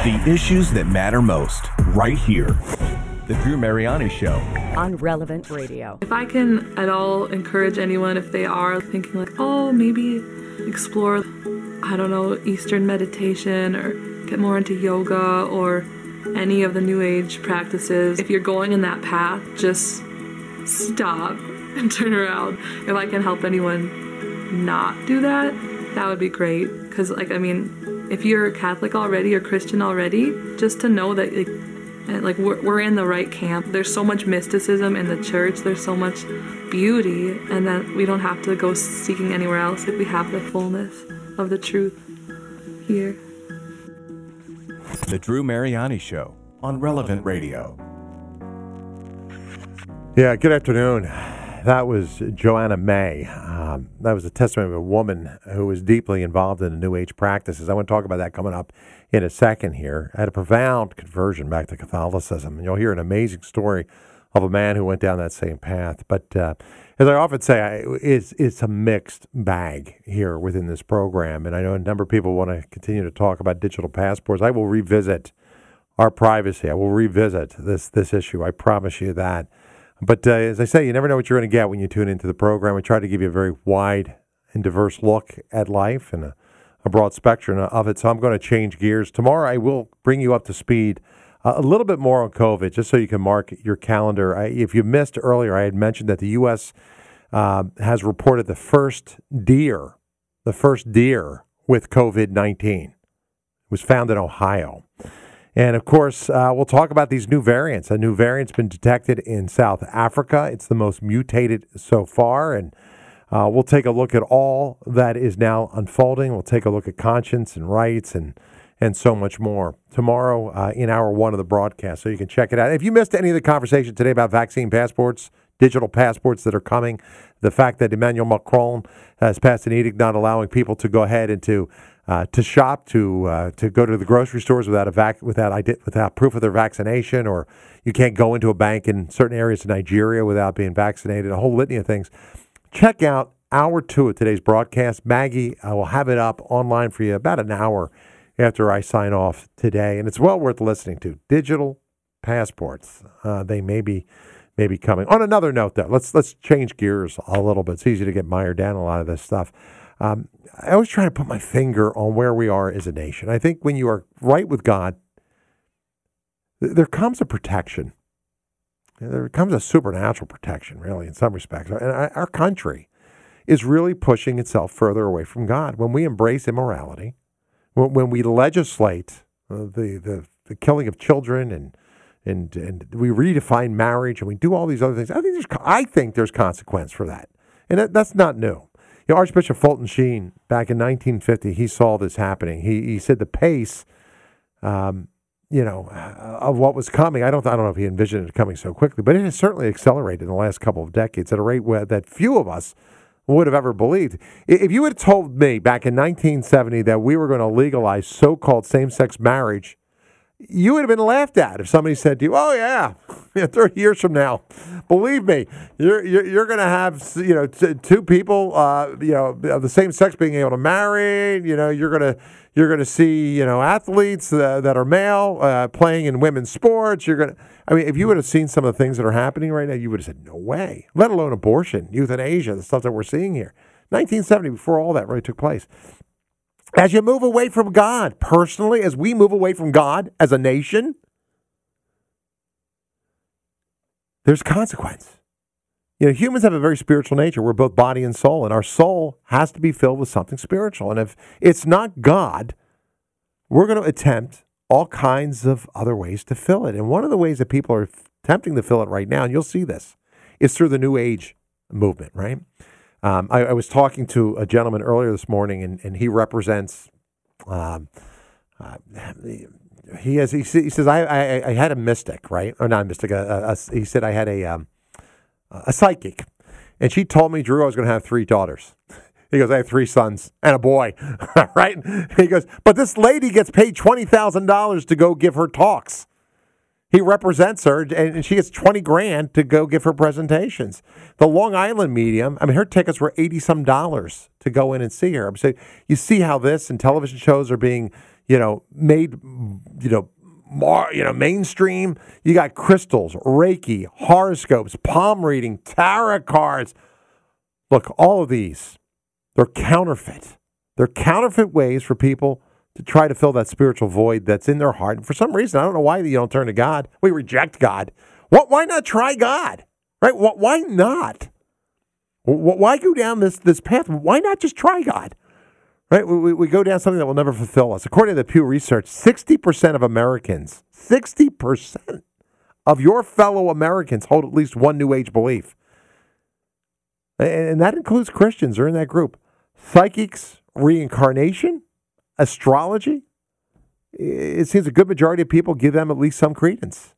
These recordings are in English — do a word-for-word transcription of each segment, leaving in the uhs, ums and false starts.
The issues that matter most, right here. The Drew Mariani Show. On Relevant Radio. If I can at all encourage anyone, if they are thinking like, oh, maybe explore, I don't know, Eastern meditation or get more into yoga or any of the New Age practices. If you're going in that path, just stop and turn around. If I can help anyone not do that, that would be great. Because, like, I mean, if you're Catholic already or Christian already, just to know that, like, and, like we're, we're in the right camp. There's so much mysticism in the church. There's so much beauty, and that we don't have to go seeking anywhere else if we have the fullness of the truth here. The Drew Mariani Show on Relevant Radio. Yeah, good afternoon. That was Joanna May. Um, that was a testimony of a woman who was deeply involved in the New Age practices. I want to talk about that coming up in a second here. I had a profound conversion back to Catholicism. And you'll hear an amazing story of a man who went down that same path. But uh, as I often say, I, it's, it's a mixed bag here within this program. And I know a number of people want to continue to talk about digital passports. I will revisit our privacy. I will revisit this, this issue. I promise you that. But uh, as I say, you never know what you're going to get when you tune into the program. We try to give you a very wide and diverse look at life and a, a broad spectrum of it. So I'm going to change gears. Tomorrow I will bring you up to speed uh, a little bit more on COVID, just so you can mark your calendar. I, if you missed earlier, I had mentioned that the U S uh, has reported the first deer, the first deer with COVID nineteen. It was found in Ohio. And, of course, uh, we'll talk about these new variants. A new variant's been detected in South Africa. It's the most mutated so far. And uh, we'll take a look at all that is now unfolding. We'll take a look at conscience and rights and, and so much more tomorrow uh, in hour one of the broadcast. So you can check it out. If you missed any of the conversation today about vaccine passports, digital passports that are coming, the fact that Emmanuel Macron has passed an edict not allowing people to go ahead and to Uh, to shop, to uh, to go to the grocery stores without a vac- without ide- without proof of their vaccination, or you can't go into a bank in certain areas of Nigeria without being vaccinated. A whole litany of things. Check out hour two of today's broadcast. Maggie, I will have it up online for you about an hour after I sign off today, and it's well worth listening to. Digital passports, uh, they may be may be coming. On another note, though, let's let's change gears a little bit. It's easy to get mired down in a lot of this stuff. Um, I always try to put my finger on where we are as a nation. I think when you are right with God, th- there comes a protection. There comes a supernatural protection, really, in some respects. And our, our country is really pushing itself further away from God. When we embrace immorality, when, when we legislate uh, the, the the killing of children, and and and we redefine marriage, and we do all these other things, I think there's I think there's consequence for that, and that, that's not new. You know, Archbishop Fulton Sheen, back in nineteen fifty, he saw this happening. He he said the pace, um, you know, of what was coming. I don't I don't know if he envisioned it coming so quickly, but it has certainly accelerated in the last couple of decades at a rate where, that few of us would have ever believed. If you had told me back in nineteen seventy that we were going to legalize so-called same-sex marriage, you would have been laughed at if somebody said to you, "Oh yeah, thirty years from now, believe me, you're you're, you're going to have you know t- two people uh, you know of the same sex being able to marry. You know you're going to you're going to see you know athletes uh, that are male uh, playing in women's sports. You're going to, I mean, if you would have seen some of the things that are happening right now, you would have said, no way. Let alone abortion, euthanasia, the stuff that we're seeing here. nineteen seventy, before all that really took place. As you move away from God, personally, as we move away from God as a nation, there's consequence. You know, humans have a very spiritual nature. We're both body and soul, and our soul has to be filled with something spiritual. And if it's not God, we're going to attempt all kinds of other ways to fill it. And one of the ways that people are attempting to fill it right now, and you'll see this, is through the New Age movement, right? Um, I, I was talking to a gentleman earlier this morning, and, and he represents. Um, uh, he has. He, he says, I, I, I had a mystic, right, or not a mystic. A, a, a, he said I had a um, a psychic, and she told me, Drew, I was going to have three daughters. He goes, I have three sons and a boy, right? He goes, but this lady gets paid twenty thousand dollars to go give her talks. He represents her, and she gets twenty grand to go give her presentations. The Long Island medium, I mean, her tickets were eighty some dollars to go in and see her. I'm saying, you see how this and television shows are being, you know, made you know, Mar, you know, mainstream. You got crystals, Reiki, horoscopes, palm reading, tarot cards. Look, all of these, they're counterfeit. They're counterfeit ways for people to try to fill that spiritual void that's in their heart. And for some reason, I don't know why you don't turn to God. We reject God. What? Why not try God? Right? What? Why not? Why go down this this path? Why not just try God? Right? We, we go down something that will never fulfill us. According to the Pew Research, sixty percent of Americans, sixty percent of your fellow Americans hold at least one New Age belief. And that includes Christians are in that group. Psychics, reincarnation, astrology. It seems a good majority of people give them at least some credence.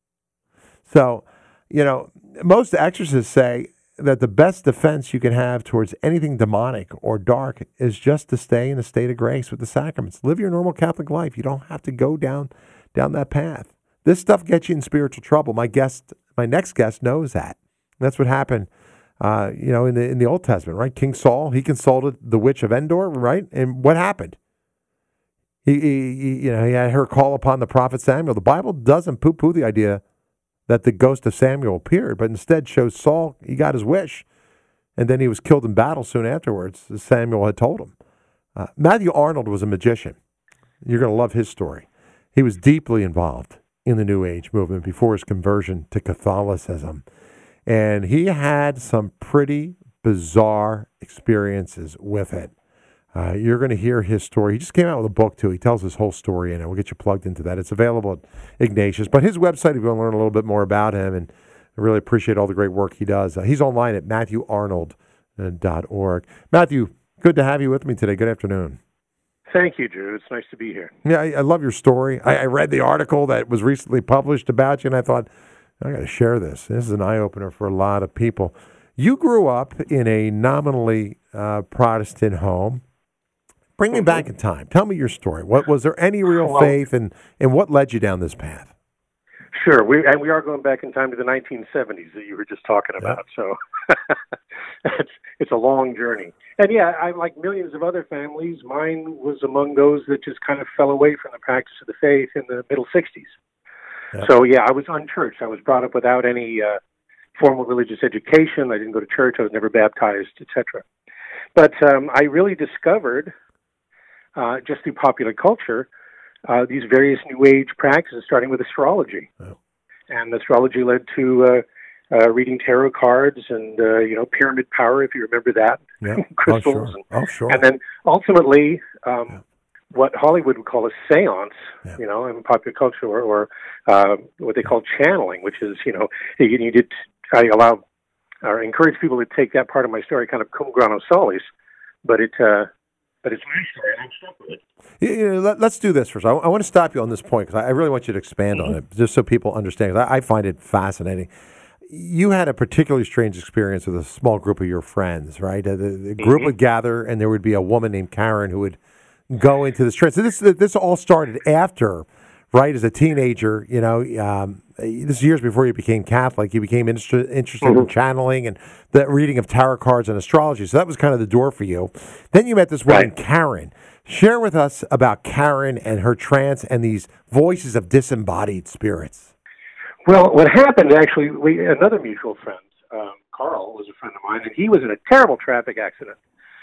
So, you know, most exorcists say that the best defense you can have towards anything demonic or dark is just to stay in a state of grace with the sacraments. Live your normal Catholic life. You don't have to go down down that path. This stuff gets you in spiritual trouble. My guest, my next guest knows that. That's what happened, uh, you know, in the in the Old Testament, right? King Saul, he consulted the witch of Endor, right? And what happened? He, he you know, he had her call upon the prophet Samuel. The Bible doesn't poo-poo the idea that the ghost of Samuel appeared, but instead shows Saul, he got his wish, and then he was killed in battle soon afterwards, as Samuel had told him. Uh, Matthew Arnold was a magician. You're going to love his story. He was deeply involved in the New Age movement before his conversion to Catholicism, and he had some pretty bizarre experiences with it. Uh, you're going to hear his story. He just came out with a book, too. He tells his whole story in it. We'll get you plugged into that. It's available at Ignatius. But his website, if you want to learn a little bit more about him, and I really appreciate all the great work he does. Uh, he's online at matthew arnold dot org. Matthew, good to have you with me today. Good afternoon. Thank you, Drew. It's nice to be here. Yeah, I, I love your story. I, I read the article that was recently published about you, and I thought, I got to share this. This is an eye-opener for a lot of people. You grew up in a nominally uh, Protestant home. Bring me back in time. Tell me your story. What was there any real well, faith, and, and what led you down this path? Sure, we and we are going back in time to the nineteen seventies that you were just talking about. Yep. So it's it's a long journey. And yeah, I like millions of other families. Mine was among those that just kind of fell away from the practice of the faith in the middle sixties. Yep. So yeah, I was unchurched. I was brought up without any uh, formal religious education. I didn't go to church. I was never baptized, et cetera. But um, I really discovered. Uh, just through popular culture, uh, these various New Age practices, starting with astrology. Oh. And astrology led to uh, uh, reading tarot cards and, uh, you know, pyramid power, if you remember that, yeah. crystals. Oh, sure. And, oh, sure. And then ultimately, um, yeah. what Hollywood would call a seance, yeah. you know, in popular culture, or, or uh, what they call channeling, which is, you know, you, you did, I allow or encourage people to take that part of my story kind of cum grano salis, but it, uh, But it's my story, and I'm stuck with it. You know, let, let's do this first. I, I want to stop you on this point because I, I really want you to expand mm-hmm. on it, just so people understand. I, I find it fascinating. You had a particularly strange experience with a small group of your friends, right? The, the group mm-hmm. would gather, and there would be a woman named Karen who would go into this trance. So this this all started after, right? As a teenager, you know, um, this is years before you became Catholic. You became interested interested mm-hmm. in channeling and the reading of tarot cards and astrology. So that was kind of the door for you. Then you met this woman, right. Karen. Share with us about Karen and her trance and these voices of disembodied spirits. Well, what happened, actually, we another mutual friend, um, Carl, was a friend of mine, and he was in a terrible traffic accident.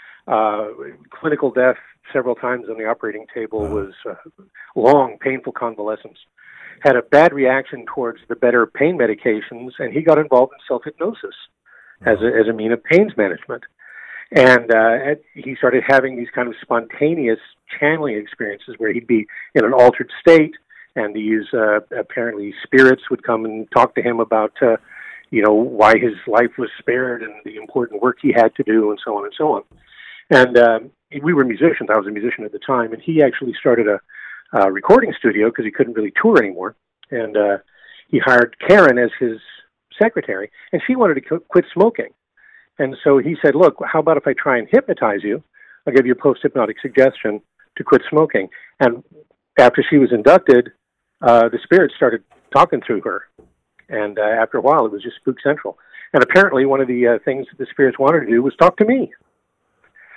Uh, clinical death several times on the operating table, wow. was uh, long, painful convalescence. Had a bad reaction towards the better pain medications, and he got involved in self-hypnosis wow. as a, as a mean of pains management. And uh, he started having these kind of spontaneous channeling experiences where he'd be in an altered state, and these uh, apparently spirits would come and talk to him about, uh, you know, why his life was spared and the important work he had to do, and so on and so on. And um, we were musicians. I was a musician at the time, and he actually started a uh, recording studio because he couldn't really tour anymore. And uh, he hired Karen as his secretary, and she wanted to qu- quit smoking. And so he said, look, how about if I try and hypnotize you? I'll give you a post-hypnotic suggestion to quit smoking. And after she was inducted, uh, the spirits started talking through her. And uh, after a while, it was just Spook Central. And apparently one of the uh, things that the spirits wanted to do was talk to me.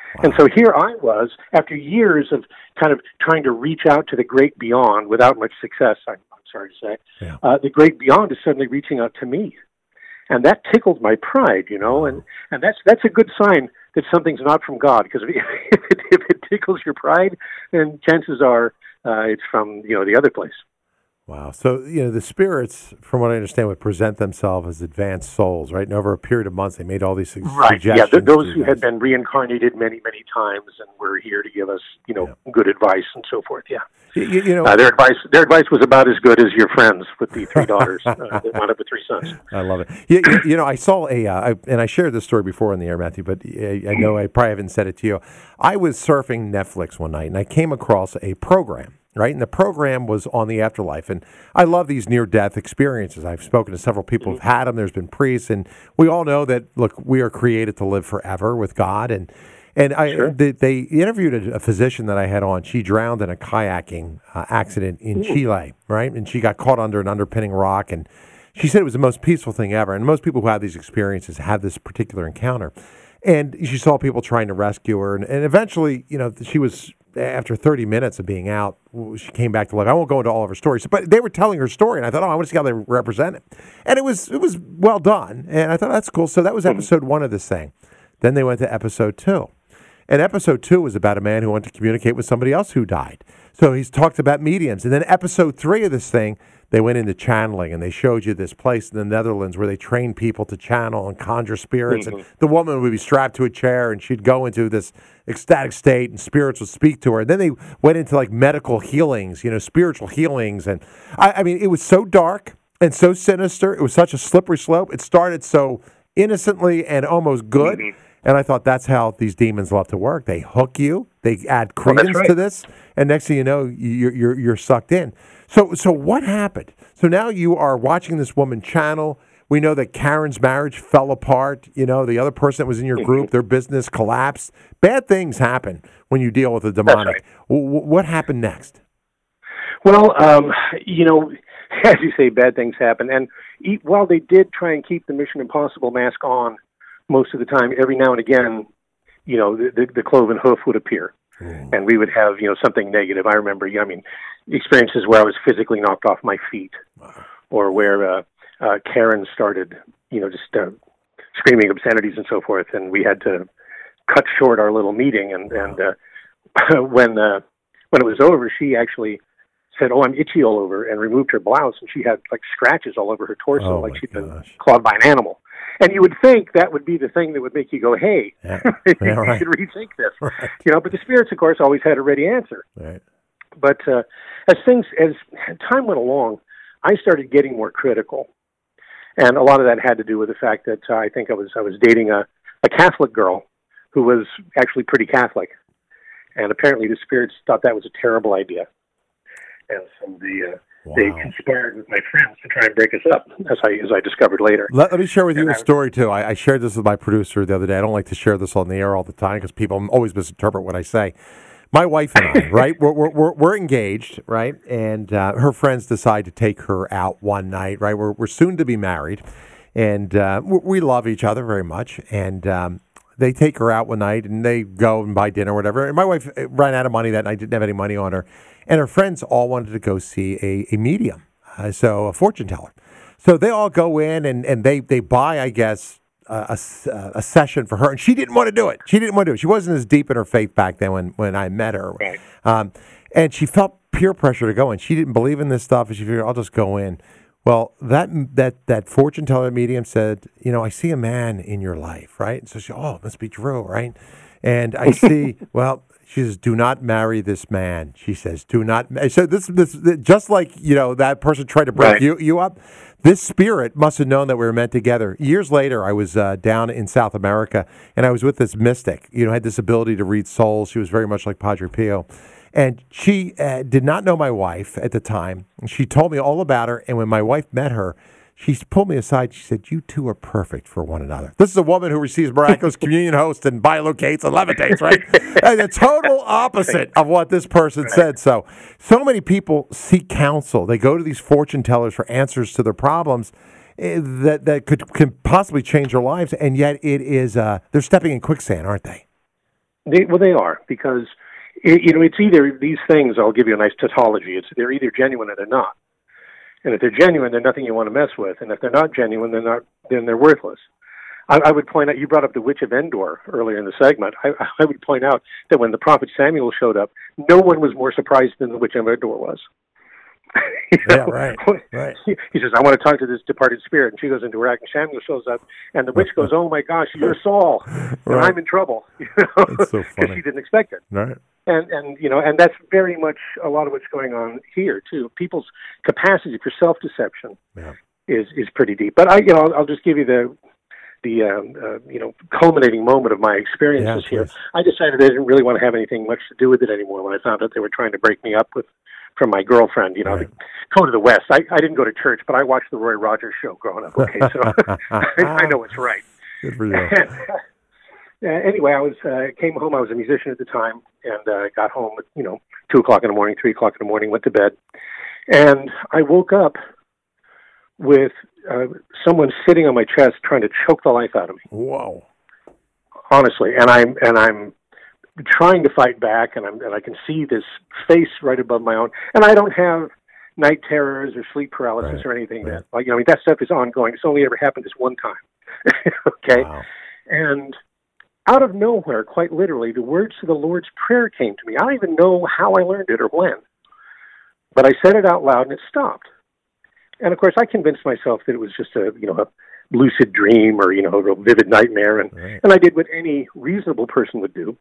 Wow. And so here I was, after years of kind of trying to reach out to the great beyond without much success, I'm, I'm sorry to say, Yeah. uh, the great beyond is suddenly reaching out to me. And that tickled my pride, you know, and, and that's that's a good sign that something's not from God, because if it, if it tickles your pride, then chances are uh, it's from, you know, the other place. Wow. So, you know, the spirits, from what I understand, would present themselves as advanced souls, right? And over a period of months, they made all these su- Right. suggestions. Yeah, th- those to you who had guys. been reincarnated many, many times and were here to give us, you know, Yeah. good advice and so forth. Yeah. You, you- you know, Uh, their advice, their advice was about as good as your friends with the three daughters. uh, that wound up with three sons. I love it. You, you, you know, I saw a, uh, I, and I shared this story before on the air, Matthew, but I, I know I probably haven't said it to you. I was surfing Netflix one night, and I came across a program, right? And the program was on the afterlife. And I love these near-death experiences. I've spoken to several people who've had them. There's been priests, and we all know that, look, we are created to live forever with God. And and I, Sure. they, they interviewed a, a physician that I had on. She drowned in a kayaking uh, accident in Chile, right? And she got caught under an underpinning rock, and she said it was the most peaceful thing ever. And most people who have these experiences have this particular encounter. And she saw people trying to rescue her. And, and eventually, you know, she was, after thirty minutes of being out, she came back to life. I won't go into all of her stories, but they were telling her story. And I thought, oh, I want to see how they represent it. And it was, it was well done. And I thought, that's cool. So that was episode one of this thing. Then they went to episode two. And episode two was about a man who wanted to communicate with somebody else who died. So he's talked about mediums. And then episode three of this thing, they went into channeling, and they showed you this place in the Netherlands where they train people to channel and conjure spirits. Mm-hmm. And the woman would be strapped to a chair, and she'd go into this ecstatic state, and spirits would speak to her. And then they went into like medical healings, you know, spiritual healings. And I, I mean, it was so dark and so sinister. It was such a slippery slope. It started so innocently and almost good. Mm-hmm. And I thought that's how these demons love to work. They hook you, they add credence right. to this, and next thing you know, you're, you're you're sucked in. So so what happened? So now you are watching this woman channel. We know that Karen's marriage fell apart. You know, the other person that was in your group, their business collapsed. Bad things happen when you deal with the demonic. right. W- w- what happened next? Well, um, you know, as you say, bad things happen. And e- while they did try and keep the Mission Impossible mask on most of the time, every now and again, you know, the, the, the cloven hoof would appear. Mm. And we would have, you know, something negative. I remember, I mean, experiences where I was physically knocked off my feet, or where uh, uh, Karen started, you know, just uh, screaming obscenities and so forth, and we had to cut short our little meeting. And and uh, when uh, when it was over, she actually said, "Oh, I'm itchy all over," and removed her blouse, and she had like scratches all over her torso, Oh, like my she'd been gosh. clawed by an animal. And you would think that would be the thing that would make you go, "Hey, Yeah. you Yeah, right. should rethink this." Right. You know, but the spirits, of course, always had a ready answer. Right. But uh, as things, as time went along, I started getting more critical, and a lot of that had to do with the fact that uh, I think I was I was dating a, a Catholic girl who was actually pretty Catholic, and apparently the spirits thought that was a terrible idea, and so the uh, they Wow. conspired with my friends to try and break us up, as I as I discovered later. Let, let me share with you And a I- story, too. I, I shared this with my producer the other day. I don't like to share this on the air all the time because people always misinterpret what I say. My wife and I, right, we're, we're, we're, we're engaged, right, and uh, her friends decide to take her out one night, right? We're, we're soon to be married, and uh, we we love each other very much, and um, they take her out one night, and they go and buy dinner or whatever, and my wife ran out of money that night, didn't have any money on her, and her friends all wanted to go see a, a medium, uh, so a fortune teller. So they all go in, and, and they, they buy, I guess, a, a s- a session for her, and she didn't want to do it. She didn't want to do it. She wasn't as deep in her faith back then when, when I met her. Right. Um, and she felt peer pressure to go in. She didn't believe in this stuff, and she figured, I'll just go in. Well, that that that fortune teller medium said, you know, I see a man in your life, right? And so she, oh, it must be Drew, right? And I see, well, she says, do not marry this man. She says, do not. ma-" So this, this, just like, you know, that person tried to break Right. you, you up, this spirit must have known that we were meant together. Years later, I was uh, down in South America, and I was with this mystic, you know, had this ability to read souls. She was very much like Padre Pio. And she uh, did not know my wife at the time. She told me all about her, and when my wife met her, she pulled me aside. She said, you two are perfect for one another. This is a woman who receives miraculous communion hosts and bilocates and levitates, right? And the total opposite of what this person said. So, so many people seek counsel. They go to these fortune tellers for answers to their problems eh, that, that could can possibly change their lives, and yet it is, uh, they're stepping in quicksand, aren't they? They, well, they are, because it, you know it's either these things. I'll give you a nice tautology. It's they're either genuine or they're not. And if they're genuine, they're nothing you want to mess with. And if they're not genuine, they're not. Then they're worthless. I, I would point out. You brought up the Witch of Endor earlier in the segment. I, I would point out that when the prophet Samuel showed up, no one was more surprised than the Witch of Endor was. You know? Yeah, right, right. He, he says, "I want to talk to this departed spirit," and she goes into her act. And Samuel shows up, and the witch goes, "Oh my gosh, you're Saul, and Right. I'm in trouble," you know, That's so because funny. she didn't expect it. Right. And and you know, and that's very much a lot of what's going on here too. People's capacity for self-deception Yeah. is is pretty deep. But I, you know, I'll, I'll just give you the the um, uh, you know culminating moment of my experiences Yeah, here. please. I decided I didn't really want to have anything much to do with it anymore when I found out they were trying to break me up with from my girlfriend. You know, Right. the Code of the West. I, I didn't go to church, but I watched the Roy Rogers show growing up. Okay, so I, I know it's right. Good for you. And, uh, anyway, I was uh, came home. I was a musician at the time, and uh, got home at you know two o'clock in the morning, three o'clock in the morning. Went to bed, and I woke up with uh, someone sitting on my chest trying to choke the life out of me. Whoa. Honestly, and I'm and I'm trying to fight back, and I'm and I can see this face right above my own, and I don't have night terrors or sleep paralysis Right, or anything right. that like you know I mean that stuff is ongoing. It's only ever happened this one time. Okay. Wow. And out of nowhere, quite literally, the words to the Lord's Prayer came to me. I don't even know how I learned it or when, but I said it out loud and it stopped. And of course, I convinced myself that it was just a you know a lucid dream or you know a real vivid nightmare, and Right. and I did what any reasonable person would do.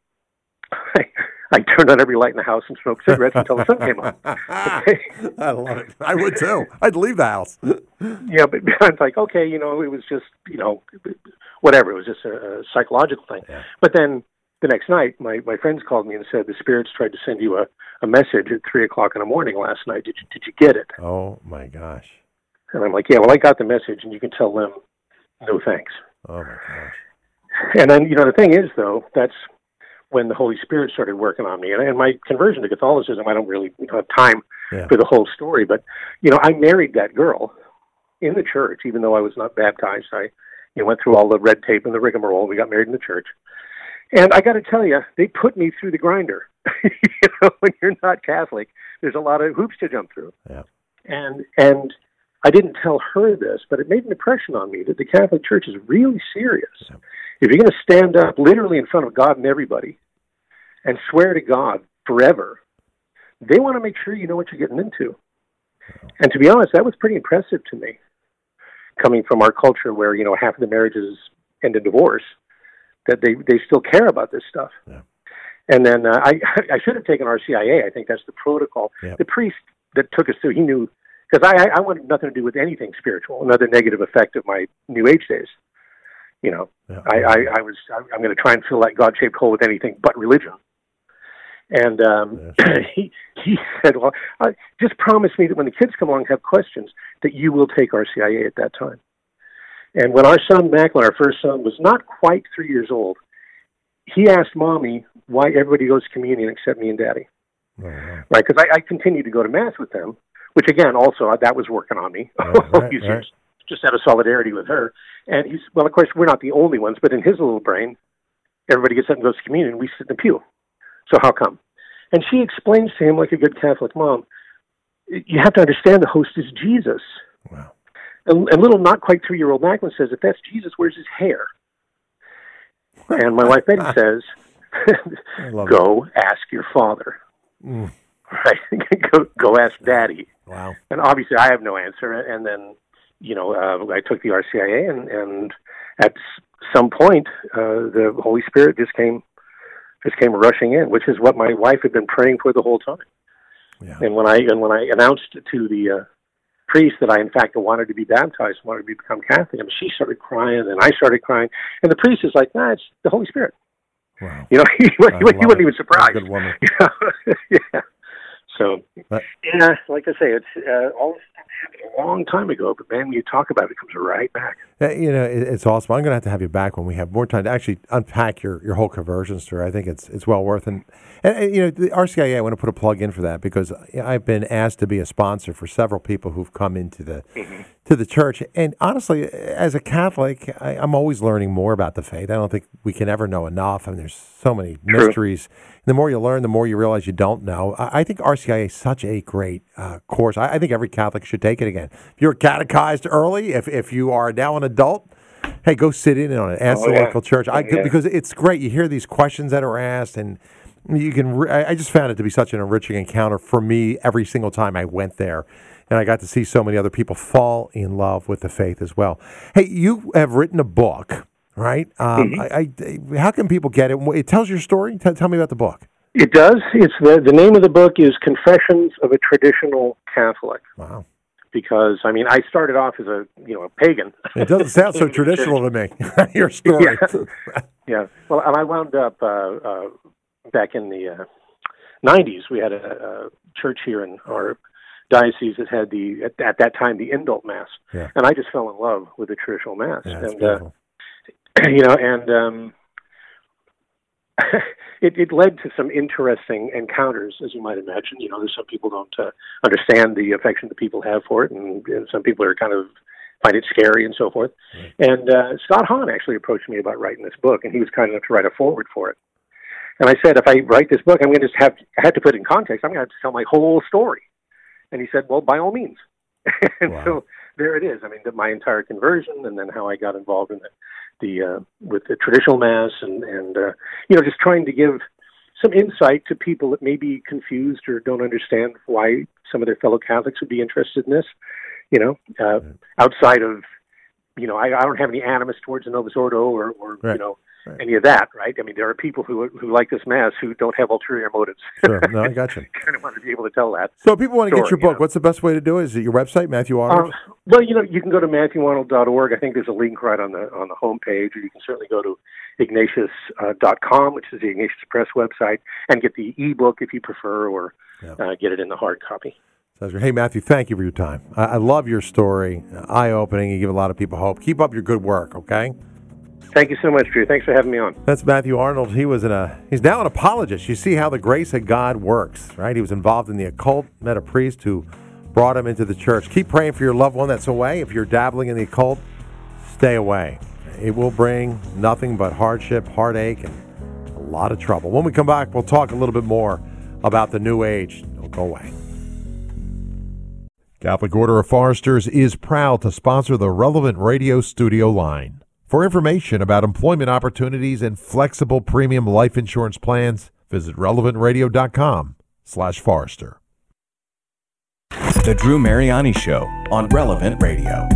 I, I turned on every light in the house and smoked cigarettes until the sun came up. Okay. I love it. I would too. I'd leave the house. Yeah, but I was like, okay, you know, it was just, you know, whatever. It was just a, a psychological thing. Yeah. But then the next night, my, my friends called me and said, the spirits tried to send you a, a message at three o'clock in the morning last night. Did you, did you get it? Oh, my gosh. And I'm like, yeah, well, I got the message, and you can tell them no thanks. Oh, my gosh. And then, you know, the thing is, though, that's when the Holy Spirit started working on me. And, and my conversion to Catholicism, I don't really you know, have time Yeah. for the whole story. But, you know, I married that girl in the church, even though I was not baptized. I you know, went through all the red tape and the rigmarole. We got married in the church. And I got to tell you, they put me through the grinder. You know, when you're not Catholic, there's a lot of hoops to jump through. Yeah. And and I didn't tell her this, but it made an impression on me that the Catholic Church is really serious. Yeah. If you're going to stand up literally in front of God and everybody and swear to God forever, they want to make sure you know what you're getting into. And to be honest, that was pretty impressive to me, coming from our culture where, you know, half of the marriages end in divorce, that they, they still care about this stuff. Yeah. And then uh, I I should have taken R C I A. I think that's the protocol. Yeah. The priest that took us through, he knew, because I, I wanted nothing to do with anything spiritual, another negative effect of my New Age days. You know, Yeah. I, I, I was, I'm going to try and fill that God-shaped hole with anything but religion. And um, Yes. he he said, well, uh, just promise me that when the kids come along and have questions, that you will take R C I A at that time. And when our son, Macklin, our first son, was not quite three years old, he asked Mommy why everybody goes to communion except me and Daddy. Oh, wow. Right, because I, I continued to go to Mass with them, which, again, also, uh, that was working on me Right, all right, these right. years, just out of solidarity with her. And he's, well, of course, we're not the only ones, but in his little brain, everybody gets up and goes to communion, we sit in the pew. So how come? And she explains to him, like a good Catholic mom, you have to understand the host is Jesus. Wow. And, and little not quite three-year-old Macklin says, if that's Jesus, where's his hair? And my wife Betty says, I love go ask your father. Mm. Right? go, go ask Daddy. Wow. And obviously I have no answer. And then, you know, uh, I took the R C I A, and, and at s- some point, uh, the Holy Spirit just came just came rushing in, which is what my wife had been praying for the whole time. Yeah. And when I and when I announced to the uh, priest that I, in fact, wanted to be baptized, wanted to become Catholic, I mean, she started crying, and I started crying. And the priest is like, nah, it's the Holy Spirit. Wow. You know, he, he, I he love wasn't it. even surprised. Good woman. You know? Yeah. So, But- yeah, like I say, it's uh, all this stuff a long time ago, but man, when you talk about it, it comes right back. Uh, You know, it, it's awesome. I'm going to have to have you back when we have more time to actually unpack your, your whole conversion story. I think it's it's well worth it. And, and, and, you know, the R C I A, I want to put a plug in for that because I've been asked to be a sponsor for several people who've come into the Mm-hmm. to the church. And honestly, as a Catholic, I, I'm always learning more about the faith. I don't think we can ever know enough. I mean, there's so many True. mysteries. The more you learn, the more you realize you don't know. I, I think R C I A is such a great uh, course. I, I think every Catholic should take it again. If you're catechized early, if if you are now an adult, hey, go sit in on it. Ask Oh, the yeah. local church. I, Yeah. Because it's great. You hear these questions that are asked, and you can. Re- I I just found it to be such an enriching encounter for me every single time I went there, and I got to see so many other people fall in love with the faith as well. Hey, you have written a book, right? Um, Mm-hmm. I, I, how can people get it? It tells your story. Tell, tell me about the book. It does. It's the the name of the book is Confessions of a Traditional Catholic. Wow. Because I mean, I started off as a you know a pagan. It doesn't sound so traditional to me. Your story. Yeah. Yeah. Well, and I wound up uh, uh, back in the uh, nineties. We had a, a church here in our diocese that had the at, at that time the indult mass, Yeah. and I just fell in love with the traditional mass. Yeah, that's and uh, beautiful. you know, and um, it, it led to some interesting encounters, as you might imagine. You know, there's some people don't uh, understand the affection that people have for it, and, and some people are kind of find it scary and so forth. Right. And uh, Scott Hahn actually approached me about writing this book, and he was kind enough to write a foreword for it. And I said, if I write this book, I'm going to just have I had to put it in context. I'm going to have to tell my whole story. And he said, well, by all means. and Wow. so there it is. I mean, the, my entire conversion, and then how I got involved in the, the uh, with the traditional mass, and and uh, you know, just trying to give some insight to people that may be confused or don't understand why some of their fellow Catholics would be interested in this. You know, uh, outside of, you know, I, I don't have any animus towards the Novus Ordo or, or Right. you know, Right. any of that, right? I mean, there are people who who like this mass who don't have ulterior motives. Sure. No, I got you. kind of want to be able to tell that. So if people want to get Story, your book, yeah. what's the best way to do it? Is it your website, Matthew Arnold? Um, well, you know, you can go to matthew arnold dot org. I think there's a link right on the on the homepage, or you can certainly go to ignatius dot com, which is the Ignatius Press website, and get the ebook if you prefer, or Yeah. uh, get it in the hard copy. Sounds great. Hey, Matthew, thank you for your time. I, I love your story. Uh, eye-opening. You give a lot of people hope. Keep up your good work, okay? Thank you so much, Drew. Thanks for having me on. That's Matthew Arnold. He was in a. He's now an apologist. You see how the grace of God works, right? He was involved in the occult, met a priest who brought him into the church. Keep praying for your loved one that's away. If you're dabbling in the occult, stay away. It will bring nothing but hardship, heartache, and a lot of trouble. When we come back, we'll talk a little bit more about the New Age. Don't go away. Catholic Order of Foresters is proud to sponsor the Relevant Radio studio line. For information about employment opportunities and flexible premium life insurance plans, visit relevant radio dot com slash Forrester. The Drew Mariani Show on Relevant Radio.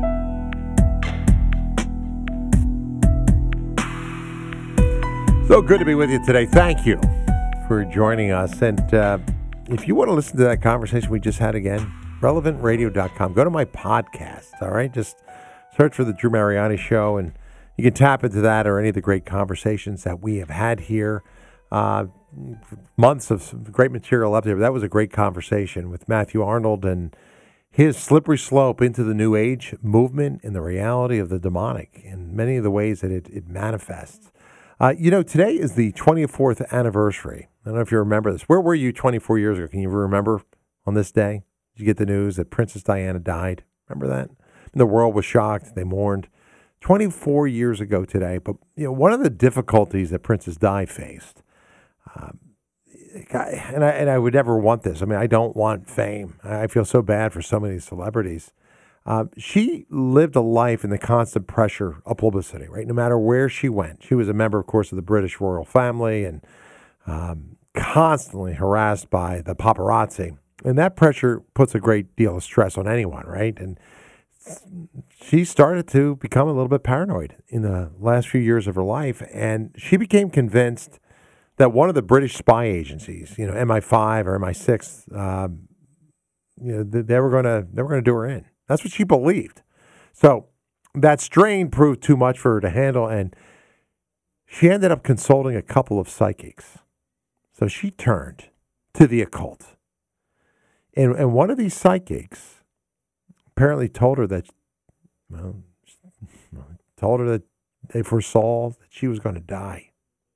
So good to be with you today. Thank you for joining us. And uh, if you want to listen to that conversation we just had again, relevant radio dot com. Go to my podcast, all right? Just search for The Drew Mariani Show, and you can tap into that or any of the great conversations that we have had here. Uh, months of great material up there. But that was a great conversation with Matthew Arnold and his slippery slope into the New Age movement and the reality of the demonic and many of the ways that it, it manifests. Uh, you know, today is the twenty-fourth anniversary. I don't know if you remember this. Where were you twenty-four years ago? Can you remember on this day? Did you get the news that Princess Diana died? Remember that? And the world was shocked. They mourned. twenty-four years ago today. But, you know, one of the difficulties that Princess Di faced, um, and I, and I would never want this. I mean, I don't want fame. I feel so bad for so many celebrities. Uh, she lived a life in the constant pressure of publicity, right? No matter where she went. She was a member, of course, of the British royal family and um, constantly harassed by the paparazzi. And that pressure puts a great deal of stress on anyone, right? And she started to become a little bit paranoid in the last few years of her life. And she became convinced that one of the British spy agencies, you know, M I five or M I six, um, you know, they, they were going to they were going to do her in. That's what she believed. So that strain proved too much for her to handle, and she ended up consulting a couple of psychics. So she turned to the occult. And, and one of these psychics apparently told her that, well, told her that they foresaw that she was going to die.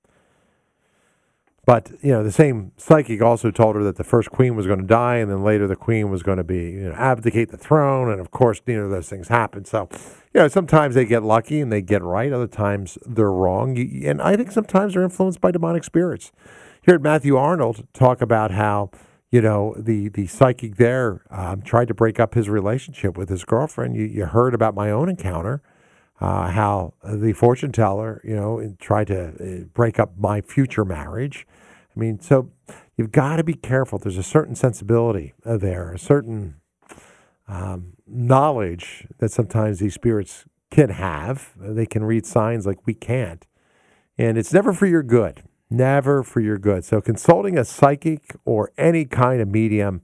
But, you know, the same psychic also told her that the first queen was going to die, and then later the queen was going to be, you know, abdicate the throne. And, of course, you know, those things happen. So, you know, sometimes they get lucky and they get right. Other times they're wrong. And I think sometimes they're influenced by demonic spirits. You heard Matthew Arnold talk about how, you know, the, the psychic there um, tried to break up his relationship with his girlfriend. You, you heard about my own encounter. Uh, how the fortune teller, you know, tried to uh, break up my future marriage. I mean, so you've got to be careful. There's a certain sensibility uh, there, a certain um, knowledge that sometimes these spirits can have. They can read signs like we can't. And it's never for your good, never for your good. So consulting a psychic or any kind of medium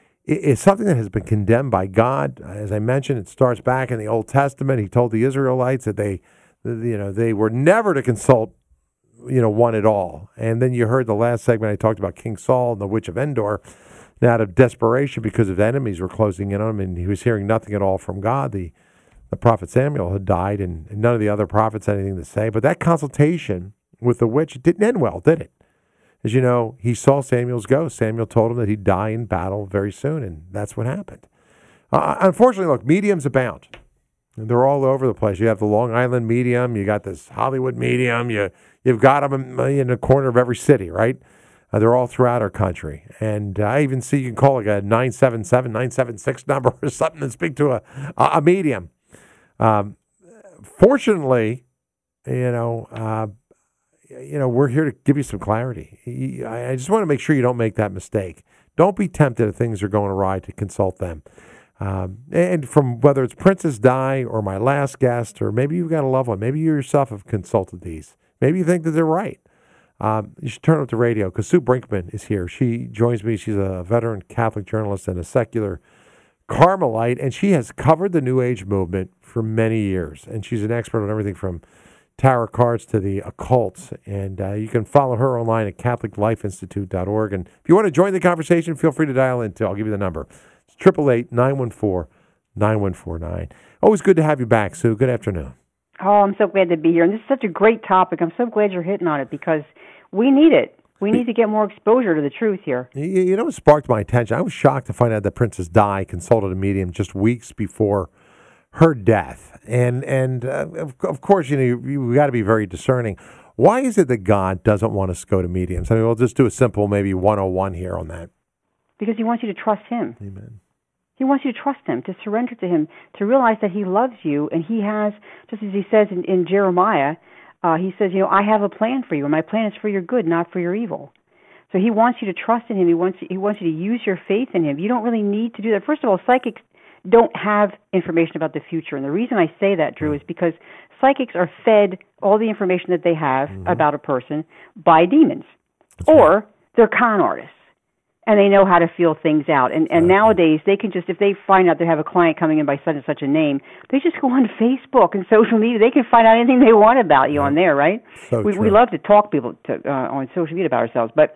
is something that has been condemned by God. As I mentioned, it starts back in the Old Testament. He told the Israelites that they, you know, they were never to consult, you know, one at all. And then you heard the last segment I talked about King Saul and the witch of Endor. And out of desperation because of enemies were closing in on him, and he was hearing nothing at all from God. The the prophet Samuel had died, and, and none of the other prophets had anything to say. But that consultation with the witch, it didn't end well, did it? As you know, he saw Samuel's ghost. Samuel told him that he'd die in battle very soon, and that's what happened. Uh, unfortunately, look, mediums abound. And they're all over the place. You have the Long Island medium. You got this Hollywood medium. You, you've got them in, in a corner of every city, right? Uh, they're all throughout our country. And uh, I even see you can call like a nine seven seven, nine seven six number or something and speak to a, a medium. Um, fortunately, you know, uh, you know, we're here to give you some clarity. I just want to make sure you don't make that mistake. Don't be tempted if things are going awry to consult them. Um, and from whether it's Princess Di or my last guest, or maybe you've got a loved one, maybe you yourself have consulted these. Maybe you think that they're right. Um, you should turn up the radio because Sue Brinkman is here. She joins me. She's a veteran Catholic journalist and a secular Carmelite, and she has covered the New Age movement for many years. And she's an expert on everything from tarot cards to the occult, and uh, you can follow her online at catholic life institute dot org. And if you want to join the conversation, feel free to dial in too. I'll give you the number. It's eight eight eight, nine one four, nine one four nine. Always good to have you back, Sue. Good afternoon. Oh, I'm so glad to be here. And this is such a great topic. I'm so glad you're hitting on it because we need it. We need to get more exposure to the truth here. You, you know what sparked my attention? I was shocked to find out that Princess Di consulted a medium just weeks before her death. And and uh, of, of course, you know, you, you got to be very discerning. Why is it that God doesn't want us to go to mediums? I mean, we'll just do a simple maybe one oh one here on that. Because he wants you to trust him. Amen. He wants you to trust him, to surrender to him, to realize that he loves you, and he has, just as he says in, in Jeremiah, uh, he says, you know, I have a plan for you, and my plan is for your good, not for your evil. So he wants you to trust in him. He wants he wants you to use your faith in him. You don't really need to do that. First of all, psychics don't have information about the future. And the reason I say that, Drew, is because psychics are fed all the information that they have mm-hmm. about a person by demons. That's or right. They're con artists. And they know how to feel things out. And and okay. nowadays, they can just, if they find out they have a client coming in by such and such a name, they just go on Facebook and social media. They can find out anything they want about you yeah. on there, right? So we true. we love to talk people to, uh, on social media about ourselves. But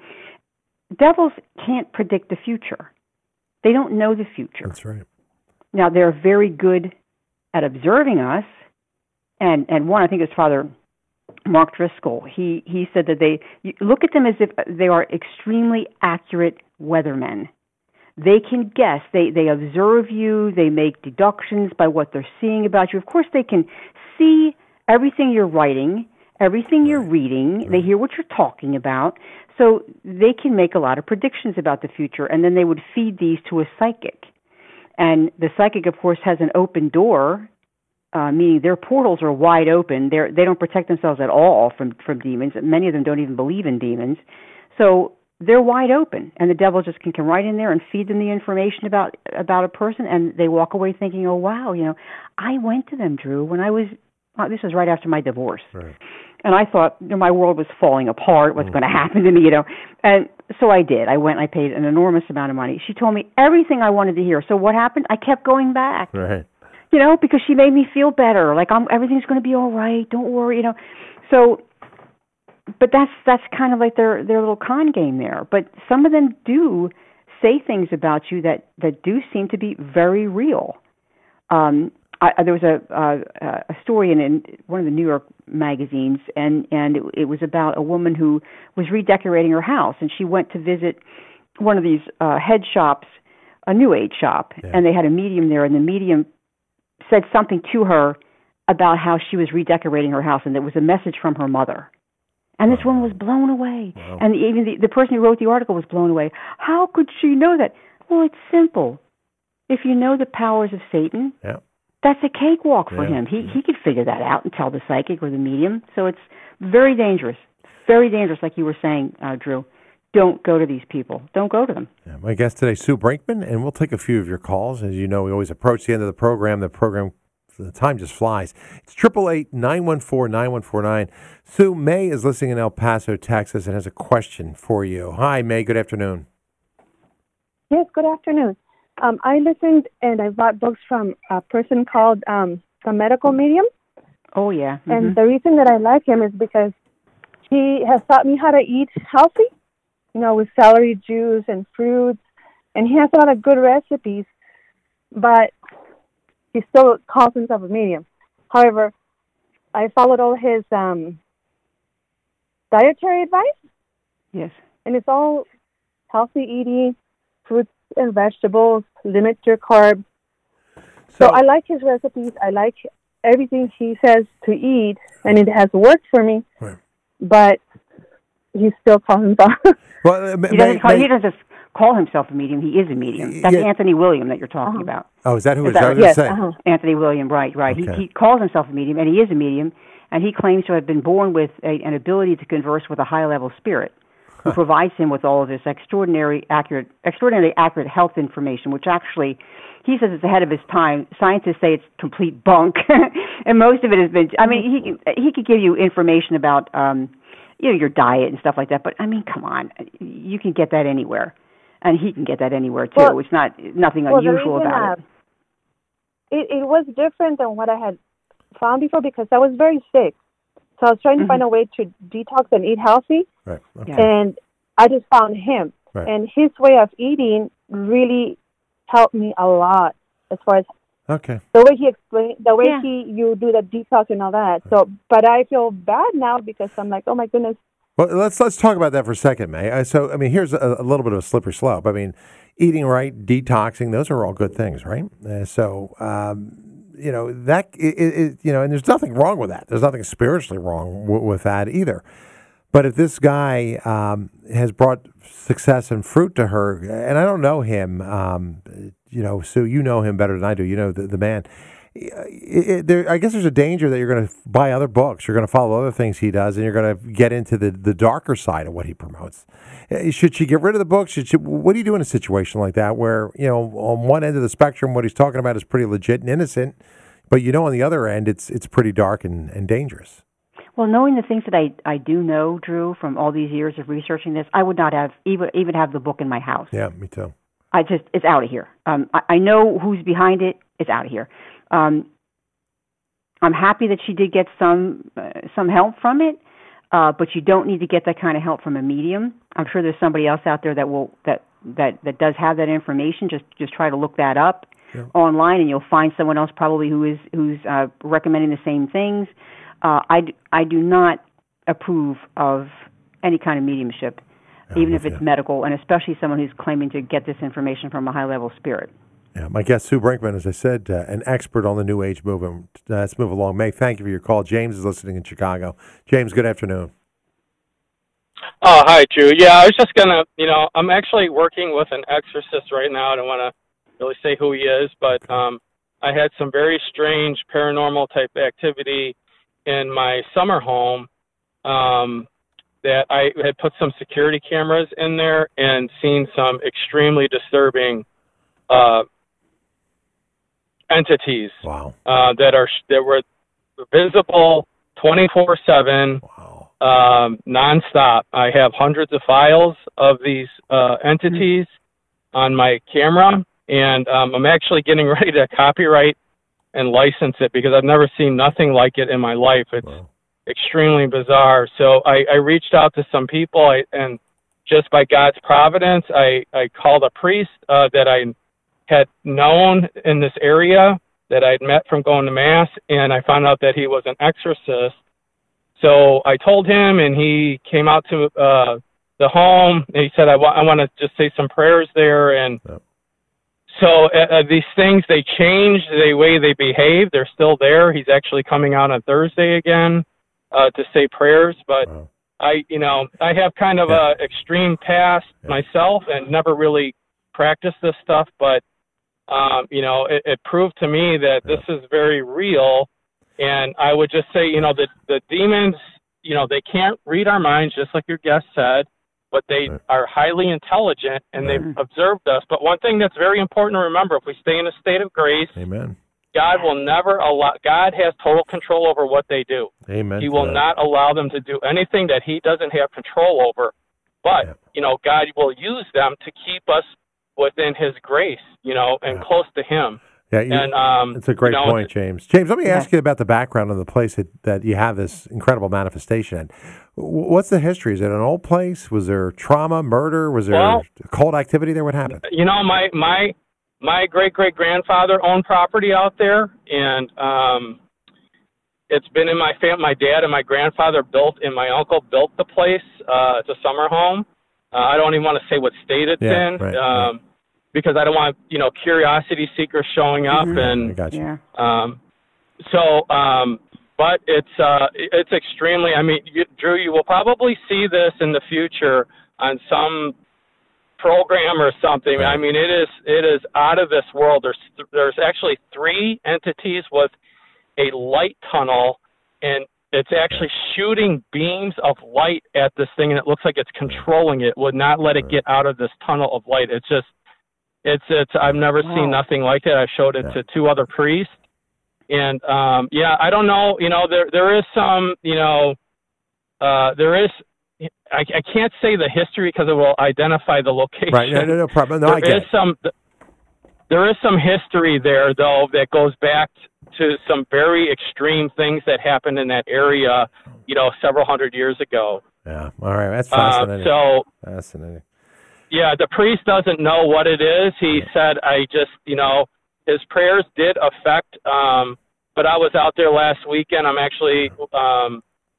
devils can't predict the future. They don't know the future. That's right. Now, they're very good at observing us. And, and one, I think it's Father Mark Driscoll, he, he said that they you look at them as if they are extremely accurate weathermen. They can guess. They they observe you. They make deductions by what they're seeing about you. Of course, they can see everything you're writing, everything you're reading. They hear what you're talking about. So they can make a lot of predictions about the future, and then they would feed these to a psychic. And the psychic, of course, has an open door, uh, meaning their portals are wide open. They're, they don't protect themselves at all from, from demons. Many of them don't even believe in demons. So they're wide open, and the devil just can come right in there and feed them the information about about a person, and they walk away thinking, oh, wow, you know, I went to them, Drew, when I was, well, this was right after my divorce. Right. And I thought, you know, my world was falling apart, what's mm. going to happen to me, you know. And so I did. I went and I paid an enormous amount of money. She told me everything I wanted to hear. So what happened? I kept going back. Right. You know, because she made me feel better. Like, I'm, everything's going to be all right. Don't worry, you know. So, but that's that's kind of like their, their little con game there. But some of them do say things about you that, that do seem to be very real. um, I, there was a uh, a story in, in one of the New York magazines, and and it, it was about a woman who was redecorating her house, and she went to visit one of these uh, head shops, a New Age shop, yeah. and they had a medium there, and the medium said something to her about how she was redecorating her house, and it was a message from her mother. And this woman was blown away. Wow. And even the, the person who wrote the article was blown away. How could she know that? Well, it's simple. If you know the powers of Satan, yeah. that's a cakewalk for yeah. him. He he could figure that out and tell the psychic or the medium. So it's very dangerous. Very dangerous, like you were saying, uh, Drew. Don't go to these people. Don't go to them. Yeah, my guest today, Sue Brinkman, and we'll take a few of your calls. As you know, we always approach the end of the program. The program, the time just flies. It's eight eight eight, nine one four, nine one four nine. Sue, May is listening in El Paso, Texas, and has a question for you. Hi, May. Good afternoon. Yes, good afternoon. Um, I listened and I bought books from a person called um, The Medical Medium. Oh, yeah. Mm-hmm. And the reason that I like him is because he has taught me how to eat healthy, you know, with celery juice and fruits. And he has a lot of good recipes, but he still calls himself a medium. However, I followed all his um, dietary advice. Yes. And it's all healthy eating, fruits and vegetables, limit your carbs. So, so I like his recipes. I like everything he says to eat, and it has worked for me. Right. But he still calls himself. Well, uh, he, doesn't call, he doesn't just call himself a medium. He is a medium. That's yeah. Anthony William that you're talking uh-huh. about. Oh, is that who is is that? Yes, uh-huh. Anthony William. Right, right. Okay. He, he calls himself a medium, and he is a medium, and he claims to have been born with a, an ability to converse with a high-level spirit, who provides him with all of this extraordinary accurate, extraordinarily accurate health information, which actually, he says it's ahead of his time. Scientists say it's complete bunk, and most of it has been. I mean, he he could give you information about, um, you know, your diet and stuff like that. But I mean, come on, you can get that anywhere, and he can get that anywhere too. Well, it's not nothing well, unusual about uh, it. it. It was different than what I had found before because I was very sick. So I was trying to mm-hmm. find a way to detox and eat healthy. Right. Okay. And I just found him. Right. And his way of eating really helped me a lot as far as okay. the way he explained, the way yeah. he you do the detox and all that. So, but I feel bad now because I'm like, oh my goodness. Well, let's let's talk about that for a second, May. Uh, so, I mean, here's a, a little bit of a slippery slope. I mean, eating right, detoxing, those are all good things, right? Uh, so, um, you know, that, it, it, you know, and there's nothing wrong with that. There's nothing spiritually wrong w- with that either. But if this guy um, has brought success and fruit to her, and I don't know him, um, you know, Sue, you know him better than I do. You know the, the man. It, it, there, I guess there's a danger that you're going to buy other books. You're going to follow other things he does, and you're going to get into the, the darker side of what he promotes. Should she get rid of the books? Should she, what do you do in a situation like that where, you know, on one end of the spectrum, what he's talking about is pretty legit and innocent, but you know on the other end, it's it's pretty dark and, and dangerous? Well, knowing the things that I, I do know, Drew, from all these years of researching this, I would not have even even have the book in my house. Yeah, me too. I just, it's out of here. Um, I, I know who's behind it. It's out of here. Um, I'm happy that she did get some uh, some help from it, uh, but you don't need to get that kind of help from a medium. I'm sure there's somebody else out there that will that that, that does have that information. Just just try to look that up yeah. online, and you'll find someone else probably who is who's uh, recommending the same things. Uh, I, I do not approve of any kind of mediumship, yeah, even if it's you. medical, and especially someone who's claiming to get this information from a high-level spirit. Yeah, my guest, Sue Brinkman, as I said, uh, an expert on the New Age movement. Uh, let's move along. May, thank you for your call. James is listening in Chicago. James, good afternoon. Oh, hi, Drew. Yeah, I was just going to, you know, I'm actually working with an exorcist right now. I don't want to really say who he is, but um, I had some very strange paranormal type activity in my summer home um, that I had put some security cameras in there and seen some extremely disturbing uh, entities wow. uh, that are that were visible twenty-four seven, wow. um, nonstop. I have hundreds of files of these uh, entities mm-hmm. on my camera, and um, I'm actually getting ready to copyright and license it because I've never seen nothing like it in my life. It's wow. extremely bizarre. So I, I reached out to some people, I, and just by God's providence, I, I called a priest uh, that I had known in this area that I'd met from going to Mass, and I found out that he was an exorcist. So I told him, and he came out to uh, the home, and he said, I, wa- I want to just say some prayers there. And Yep. so uh, these things, they changed the way they behave. They're still there. He's actually coming out on Thursday again uh, to say prayers. But Wow. I, you know, I have kind of Yeah. a extreme past Yeah. myself and never really practiced this stuff. But, um, you know, it, it proved to me that Yeah. this is very real. And I would just say, you know, the, the demons, you know, they can't read our minds, just like your guest said, but they Right. are highly intelligent, and Right. they've observed us. But one thing that's very important to remember, if we stay in a state of grace, Amen. God will never allow, God has total control over what they do. Amen. He to will that. not allow them to do anything that he doesn't have control over. But, Yeah. you know, God will use them to keep us within his grace, you know, and Yeah. close to him. Yeah, you, And um, it's a great you know, point, James. James, let me Yeah. ask you about the background of the place that, that you have this incredible manifestation at. W- What's the history? Is it an old place? Was there trauma, murder? Was there Well- occult activity there? What happened? You know, my my my great great grandfather owned property out there, and um, it's been in my family. My dad and my grandfather built, and my uncle built the place. Uh, it's a summer home. Uh, I don't even want to say what state it's Yeah, in, right, um, because I don't want you know curiosity seekers showing up Mhm. I and got you. Yeah. Um, so, um, but it's uh, it's extremely. I mean, you, Drew, you will probably see this in the future on some program or something. Right. I mean, it is it is out of this world. There's there's actually three entities with a light tunnel, and it's actually shooting beams of light at this thing, and it looks like it's controlling it. Would not let it get out of this tunnel of light. It's just. It's it's I've never Wow. seen nothing like that. I showed it Yeah. to two other priests, and um, yeah, I don't know. You know, there there is some. You know, uh, there is. I, I can't say the history because it will identify the location. Right, no, no, no problem. No, I There get is it. some. There is some history there though that goes back to some very extreme things that happened in that area. You know, several hundred years ago. Yeah, all right, that's Uh, fascinating. so. fascinating. Yeah, the priest doesn't know what it is. He said, I just, you know, his prayers did affect, um, but I was out there last weekend. I'm actually, um,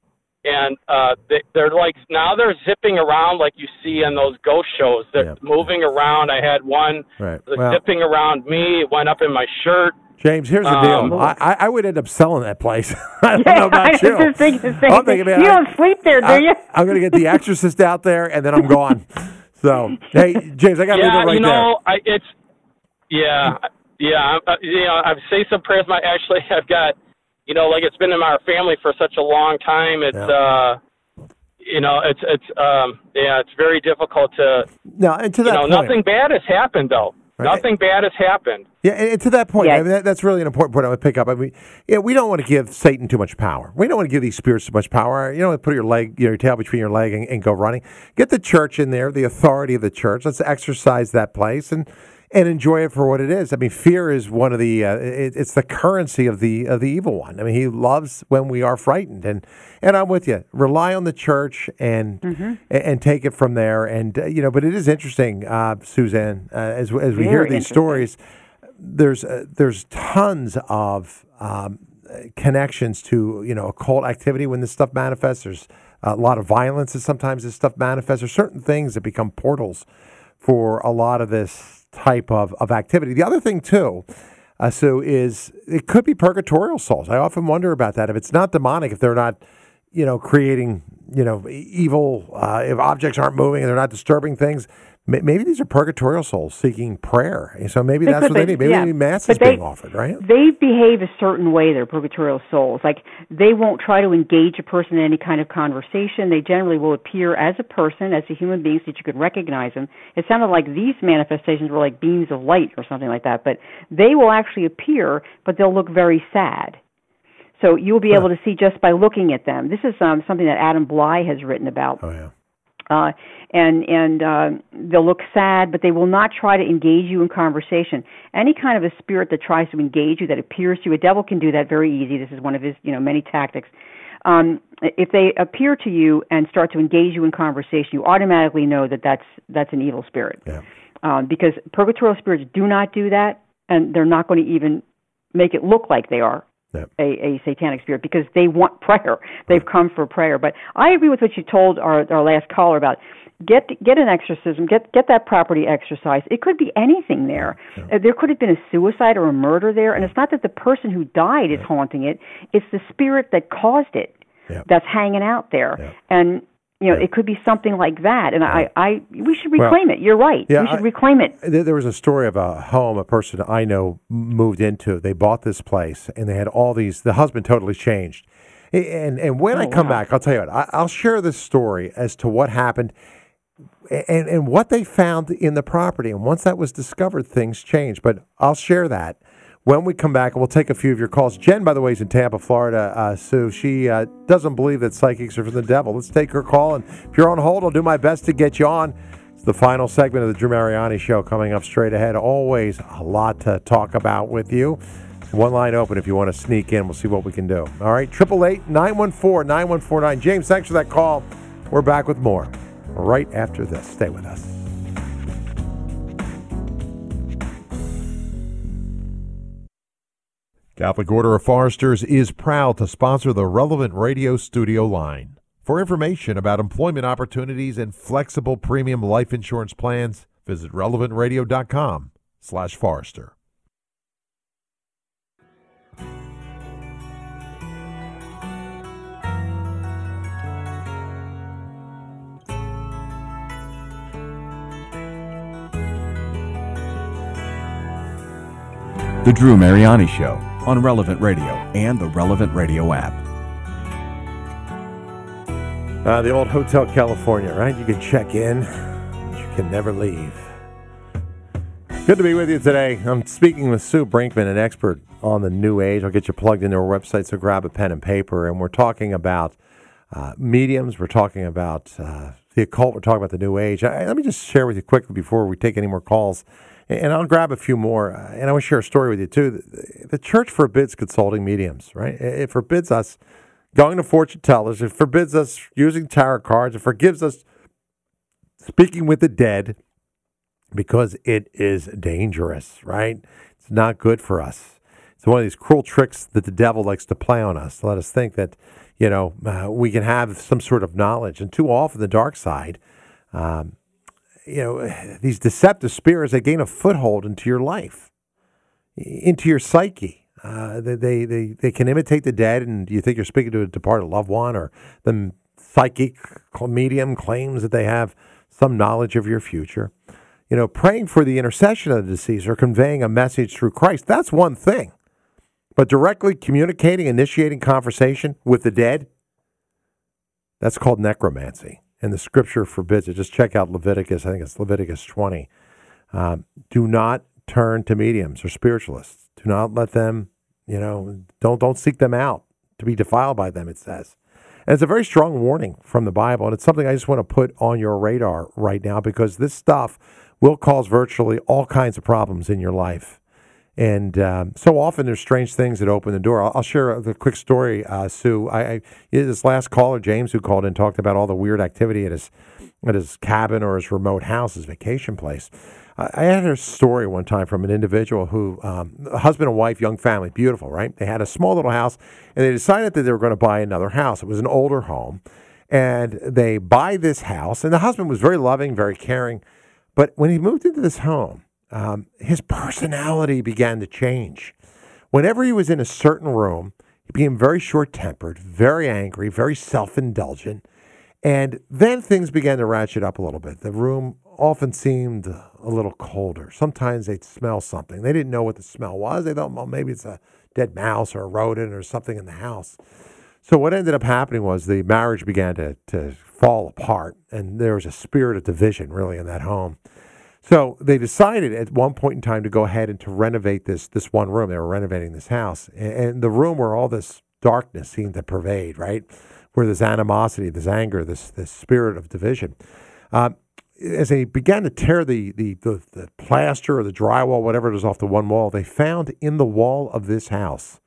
and uh, they, they're like, now they're zipping around like you see in those ghost shows. They're Yeah. moving around. I had one Right. was Well, zipping around me. It went up in my shirt. James, here's the Um, deal. I, I I would end up selling that place. I don't Yeah, know about I was you. just thinking the same I'm thing. thinking, man, You I- don't sleep there, do I, you? I'm going to get The Exorcist out there, and then I'm gone. So, hey, James, I got to Yeah, leave it right you know, I, it's, yeah, yeah, uh, you know, I've say some prayers. My actually, I've got, you know, like it's been in our family for such a long time. It's, Yeah. uh, you know, it's, it's, um, yeah, it's very difficult to, there. Now, and to you that know, point, nothing bad has happened though. Right. Nothing bad has happened. yeah, and, and to that point, Yeah. I mean, that, that's really an important point I would pick up. I mean, yeah, we don't want to give Satan too much power. We don't want to give these spirits too much power. You don't put your leg, you know, your tail between your leg and, and go running. Get the church in there, the authority of the church. Let's exercise that place and and enjoy it for what it is. I mean, fear is one of the uh, it, it's the currency of the of the evil one. I mean, he loves when we are frightened, and and I'm with you. Rely on the church and and, and take it from there. And uh, you know, but it is interesting, uh, Suzanne, uh, as as we hear Very these interesting. stories. There's uh, there's tons of um, connections to you know occult activity when this stuff manifests. There's a lot of violence that sometimes this stuff manifests. There's certain things that become portals for a lot of this type of, of activity. The other thing too, uh, so is it could be purgatorial souls. I often wonder about that. If it's not demonic, if they're not, you know, creating, you know, e- evil, uh, if objects aren't moving and they're not disturbing things, may- maybe these are purgatorial souls seeking prayer. And so maybe They that's could, what they but- need. Maybe yeah. they need mass But is being they- offered, right? They behave a certain way, they're purgatorial souls. Like, they won't try to engage a person in any kind of conversation. They generally will appear as a person, as a human being, so that you could recognize them. It sounded like these manifestations were like beams of light or something like that. But they will actually appear, but they'll look very sad. So you'll be able to see just by looking at them. This is um, something that Adam Bly has written about. Oh yeah. Uh, and and uh, they'll look sad, but they will not try to engage you in conversation. Any kind of a spirit that tries to engage you, that appears to you, a devil can do that very easy. This is one of his, you know, many tactics. Um, if they appear to you and start to engage you in conversation, you automatically know that that's that's an evil spirit. Yeah. Um, because purgatorial spirits do not do that, and they're not going to even make it look like they are Yep. a, a satanic spirit because they want prayer. They've come for prayer. But I agree with what you told our, our last caller about get get an exorcism, get get that property exorcised. It could be anything there. Yeah. Uh, there could have been a suicide or a murder there, and it's not that the person who died is haunting it. It's the spirit that caused it Yeah. that's hanging out there. Yeah. And you know, Yeah. it could be something like that. And Yeah. I, I, we should reclaim Well, it. You're right. yeah, we should I- reclaim it. There there was a story of a home a person I know moved into. They bought this place, and they had all these. The husband totally changed. And and when Oh, I come wow. back, I'll tell you what. I, I'll share this story as to what happened and and what they found in the property. And once that was discovered, things changed. But I'll share that when we come back, and we'll take a few of your calls. Jen, by the way, is in Tampa, Florida. Uh, Sue, she uh, doesn't believe that psychics are from the devil. Let's take her call, and if you're on hold, I'll do my best to get you on. It's the final segment of the Drew Mariani Show coming up straight ahead. Always a lot to talk about with you. One line open if you want to sneak in. We'll see what we can do. All right, eight eight eight, nine one four, nine one four nine. James, thanks for that call. We're back with more right after this. Stay with us. Catholic Order of Foresters is proud to sponsor the Relevant Radio Studio line. For information about employment opportunities and flexible premium life insurance plans, visit relevant radio dot com slash Forester. The Drew Mariani Show on Relevant Radio and the Relevant Radio app. Uh, the old Hotel California, right? You can check in, but you can never leave. Good to be with you today. I'm speaking with Sue Brinkman, an expert on the New Age. I'll get you plugged into our website, so grab a pen and paper. And we're talking about uh, mediums. We're talking about uh, the occult. We're talking about the New Age. I, let me just share with you quickly before we take any more calls. And I'll grab a few more. Uh, and I want to share a story with you, too. The, the church forbids consulting mediums, right? It forbids us going to fortune tellers. It forbids us using tarot cards. It forgives us speaking with the dead because it is dangerous, right? It's not good for us. It's one of these cruel tricks that the devil likes to play on us to let us think that, you know, uh, we can have some sort of knowledge. And too often the dark side, um, you know, these deceptive spirits, they gain a foothold into your life, into your psyche. Uh, they, they, they, they can imitate the dead, and you think you're speaking to a departed loved one, or the psychic medium claims that they have some knowledge of your future. You know, praying for the intercession of the deceased or conveying a message through Christ, that's one thing. But directly communicating, initiating conversation with the dead, that's called necromancy. And the scripture forbids it. Just check out Leviticus. I think it's Leviticus twenty. Um, do not turn to mediums or spiritualists. Do not let them, you know, don't don't seek them out to be defiled by them, it says. And it's a very strong warning from the Bible. And it's something I just want to put on your radar right now, because this stuff will cause virtually all kinds of problems in your life. And um, so often there's strange things that open the door. I'll, I'll share a, a quick story, uh, Sue. I, I this last caller, James, who called in, talked about all the weird activity at his at his cabin or his remote house, his vacation place. I, I had a story one time from an individual who, um, a husband and wife, young family, beautiful, right? They had a small little house, and they decided that they were going to buy another house. It was an older home, and they buy this house, and the husband was very loving, very caring. But when he moved into this home, Um, his personality began to change. Whenever he was in a certain room, he became very short-tempered, very angry, very self-indulgent. And then things began to ratchet up a little bit. The room often seemed a little colder. Sometimes they'd smell something. They didn't know what the smell was. They thought, well, maybe it's a dead mouse or a rodent or something in the house. So what ended up happening was the marriage began to, to fall apart, and there was a spirit of division really in that home. So they decided at one point in time to go ahead and to renovate this this one room. They were renovating this house. And, and the room where all this darkness seemed to pervade, right? Where there's animosity, there's anger, this this spirit of division. Um, as they began to tear the, the, the, the plaster or the drywall, whatever it is, off the one wall, they found in the wall of this house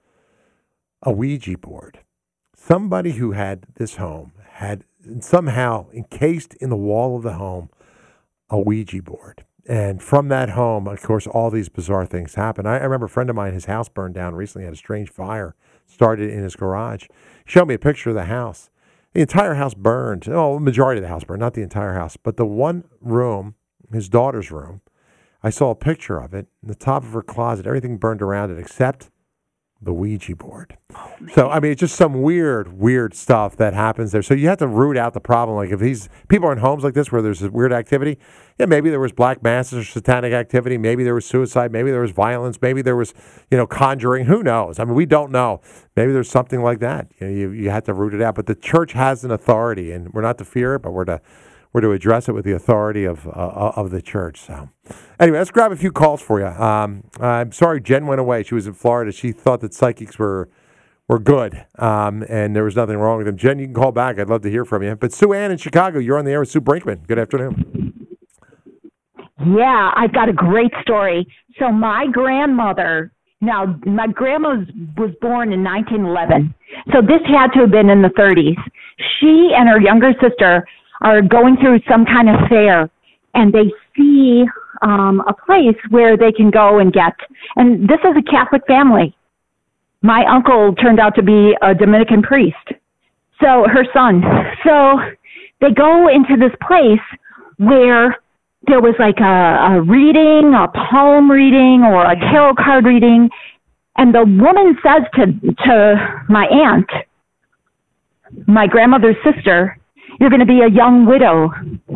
a Ouija board. Somebody who had this home had somehow encased in the wall of the home a Ouija board. And from that home, of course, all these bizarre things happen. I, I remember a friend of mine, his house burned down recently, had a strange fire, started in his garage. He showed me a picture of the house. The entire house burned. Oh, the majority of the house burned, not the entire house. But the one room, his daughter's room, I saw a picture of it. In the top of her closet, everything burned around it except the Ouija board. Oh, so, I mean, it's just some weird, weird stuff that happens there. So you have to root out the problem. Like if these people are in homes like this where there's this weird activity, yeah, maybe there was black masses or satanic activity. Maybe there was suicide. Maybe there was violence. Maybe there was, you know, conjuring. Who knows? I mean, we don't know. Maybe there's something like that. You know, you, you have to root it out. But the church has an authority, and we're not to fear it, but we're to we're to address it with the authority of uh, of the church. So, anyway, let's grab a few calls for you. Um, I'm sorry, Jen went away. She was in Florida. She thought that psychics were were good, um, and there was nothing wrong with them. Jen, you can call back. I'd love to hear from you. But Sue Ann in Chicago, you're on the air with Sue Brinkman. Good afternoon. Yeah, I've got a great story. So my grandmother, now my grandma was, was born in nineteen eleven, so this had to have been in the thirties. She and her younger sister are going through some kind of fair, and they see um, a place where they can go and get, and this is a Catholic family. My uncle turned out to be a Dominican priest, so her son. So they go into this place where there was like a, a reading, a palm reading, or a tarot card reading, and the woman says to to my aunt, my grandmother's sister, "You're going to be a young widow."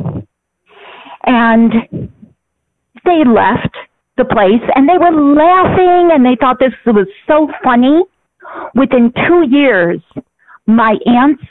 And they left the place, and they were laughing, and they thought this was so funny. Within two years, my aunt's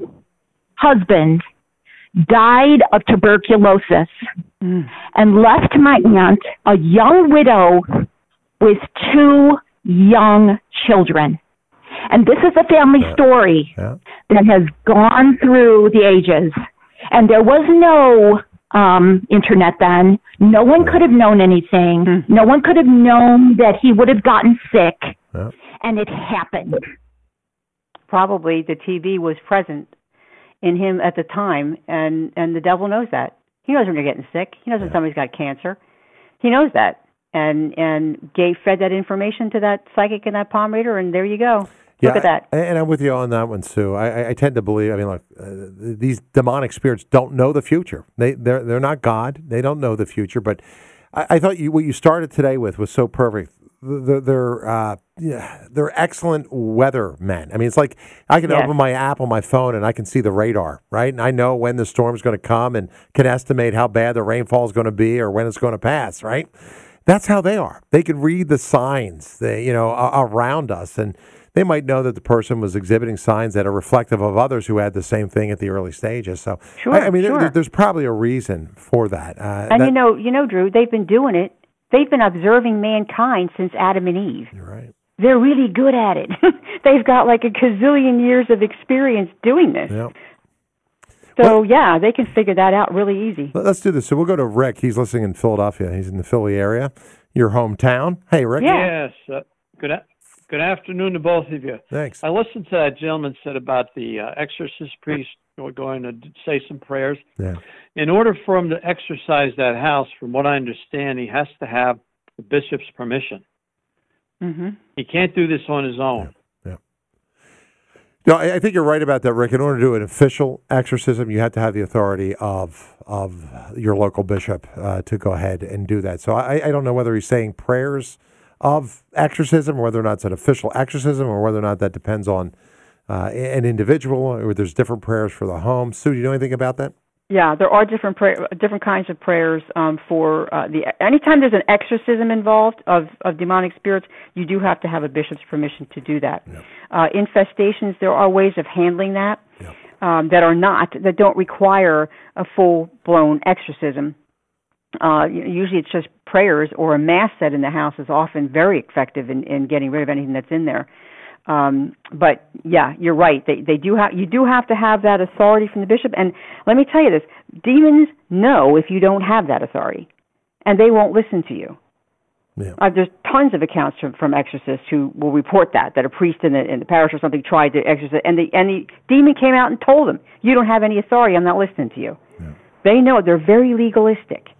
husband died of tuberculosis mm. and left my aunt a young widow with two young children. And this is a family yeah. story yeah. that has gone through the ages. And there was no um, internet then. No one could have known anything. Mm. No one could have known that he would have gotten sick. Yeah. And it happened. Probably the T B was present in him at the time, and, and the devil knows that. He knows when you're getting sick. He knows yeah. when somebody's got cancer. He knows that. And and gave fed that information to that psychic and that palm reader, and there you go. Yeah, Look at that. I, and I'm with you on that one, Sue. I, I tend to believe, I mean, look, uh, these demonic spirits don't know the future. They, they're, they're not God. They don't know the future. But I, I thought you, what you started today with was so perfect. They're, they're, uh, yeah, they're excellent weathermen. I mean, it's like I can yes. open my app on my phone and I can see the radar, right? And I know when the storm's going to come and can estimate how bad the rainfall is going to be or when it's going to pass, right? That's how they are. They can read the signs, they, you know, around us, and they might know that the person was exhibiting signs that are reflective of others who had the same thing at the early stages. So, sure, I, I mean, sure. there, there's probably a reason for that. Uh, and that, you know, you know, Drew, they've been doing it. They've been observing mankind since Adam and Eve. You're right. They're really good at it. They've got like a gazillion years of experience doing this. Yep. So, well, yeah, they can figure that out really easy. Let's do this. So we'll go to Rick. He's listening in Philadelphia. He's in the Philly area, your hometown. Hey, Rick. Yeah. Yes. Uh, good a- Good afternoon to both of you. Thanks. I listened to that gentleman said about the uh, exorcist priest going to say some prayers. Yeah. In order for him to exorcise that house, from what I understand, he has to have the bishop's permission. Mm-hmm. He can't do this on his own. Yeah. yeah. No, I, I think you're right about that, Rick. In order to do an official exorcism, you have to have the authority of of your local bishop uh, to go ahead and do that. So I, I don't know whether he's saying prayers of exorcism, or whether or not it's an official exorcism, or whether or not that depends on uh, an individual, or there's different prayers for the home. Sue, do you know anything about that? Yeah, there are different prayer, different kinds of prayers um, for uh, the. Anytime there's an exorcism involved of, of demonic spirits, you do have to have a bishop's permission to do that. Yeah. Uh, infestations, there are ways of handling that yeah. um, that are not that don't require a full blown exorcism. Uh, usually it's just prayers, or a mass said in the house is often very effective in, in getting rid of anything that's in there. Um, but yeah, you're right. They they do have you do have to have that authority from the bishop. And let me tell you this: demons know if you don't have that authority, and they won't listen to you. Yeah. Uh, there's tons of accounts from, from exorcists who will report that that a priest in the in the parish or something tried to exorcise, and the and the demon came out and told them, "You don't have any authority. I'm not listening to you." Yeah. They know they're very legalistic.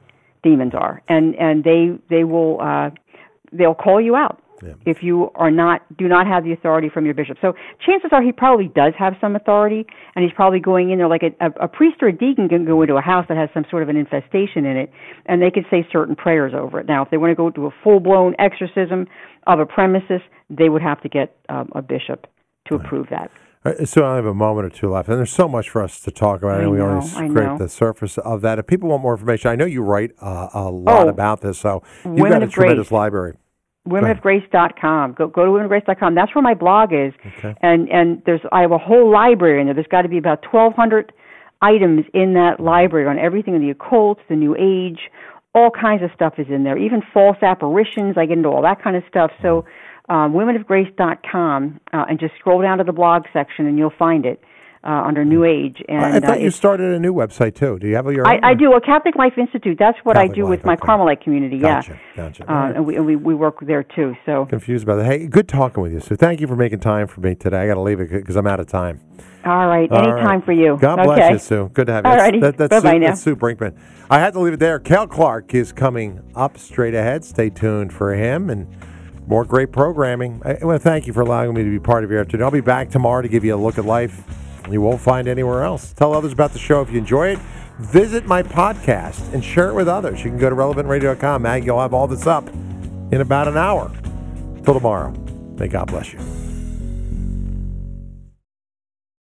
demons are, and and they they will uh, they'll call you out. Yeah. If you are not, do not have the authority from your bishop. So chances are he probably does have some authority, and he's probably going in there like a, a, a priest or a deacon can go into a house that has some sort of an infestation in it, and they can say certain prayers over it. Now, if they want to go to a full-blown exorcism of a premises, they would have to get um, a bishop to right. approve that. Right, so I have a moment or two left, and there's so much for us to talk about, I and we know, only I scrape know. the surface of that. If people want more information, I know you write uh, a lot oh, about this, so you've got a tremendous Grace. library. women of grace dot com. Go go to women of grace dot com. That's where my blog is. Okay. And and there's I have a whole library in there. There's got to be about twelve hundred items in that library on everything in the occult, the New Age, all kinds of stuff is in there. Even false apparitions. I get into all that kind of stuff. So um, women of grace dot com, uh, and just scroll down to the blog section and you'll find it. Uh, under New Age, and I thought uh, you started a new website too. Do you have your? I, own, I do a Catholic Life Institute. That's what Catholic I do Life, with my okay. Carmelite community. Gotcha, yeah, gotcha. Uh, right. and we, we we work there too. So confused about that. Hey, good talking with you. So thank you for making time for me today. I got to leave it because I'm out of time. all right, All anytime right. for you. God okay. bless you, Sue. Good to have you. All That's- righty. that, that's Bye-bye Sue, now. That's Sue Brinkman. I had to leave it there. Cal Clark is coming up straight ahead. Stay tuned for him and more great programming. I, I want to thank you for allowing me to be part of your afternoon. I'll be back tomorrow to give you a look at life you won't find anywhere else. Tell others about the show if you enjoy it. Visit my podcast and share it with others. You can go to relevant radio dot com. Maggie will have all this up in about an hour. Till tomorrow. May God bless you.